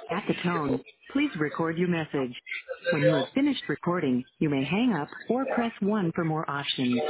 At the tone, please record your message. When you have finished recording, you may hang up or press 1 for more options.